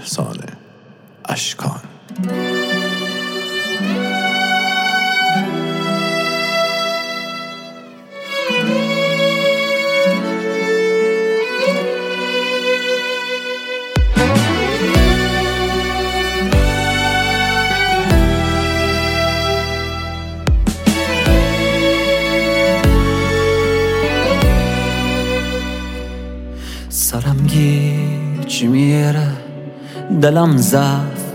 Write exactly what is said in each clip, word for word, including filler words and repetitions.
احسان اشکان. سرم گیج میره، دلم ضعف،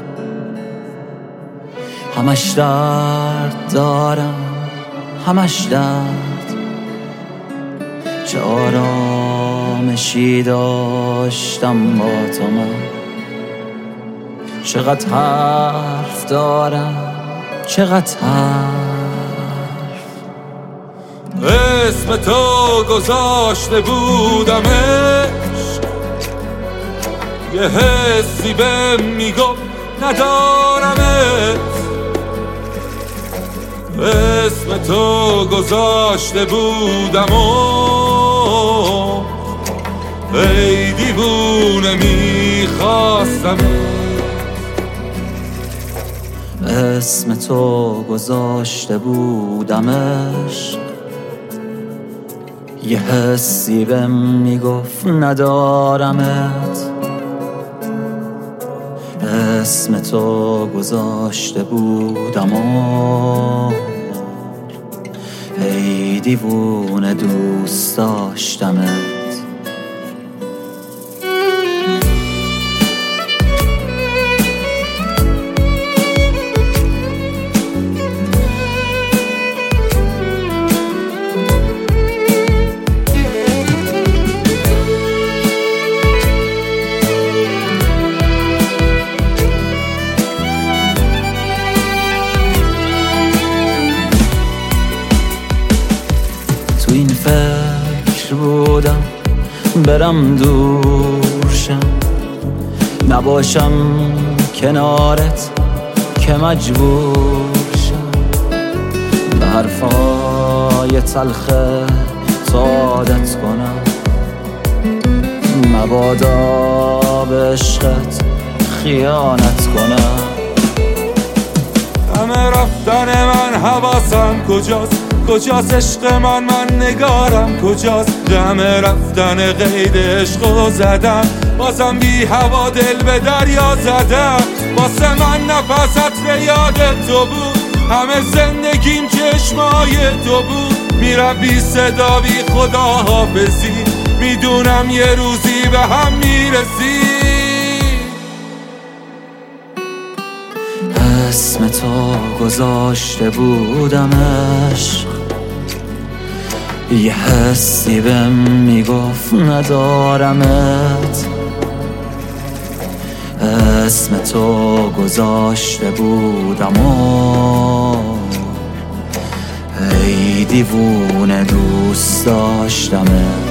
همش درد دارم، همش درد. چه آرامشی داشتم با تو من، چقدر حرف دارم، چقدر حرف. اسم تو گذاشته بودم یه حسی بهم میگفت ندارمت. اسم تو گذاشته بودم و ای دیوونه میخواستم. اسم تو گذاشته بودمش، یه حسی بهم میگفت ندارمت. اسم تو گذاشته بودم و ای دیوونه دوست داشتمت. تو این فکر بودم برم دورشم، نباشم کنارت که مجبور شم. به حرفای تلخ عادت کنم، مبادا به عشقت خیانت کنم. همه رفتن من حواسم کجاست، کجاست عشق من، من نگارم کجاست. همه رفتن قید عشقو زدم، بازم بی هوا دل به دریا زدم. واسه من نفس عطر یاد تو بود، همه زندگیم چشمای تو بود. میرم بی صدا بی خدا حافظی، میدونم یه روزی به هم میرسی. اسم تو گذاشته بودم عشق، یه حسی بهم میگفت ندارمت. اسم تو گذاشته بودم و ای دیوونه دوست داشتمت.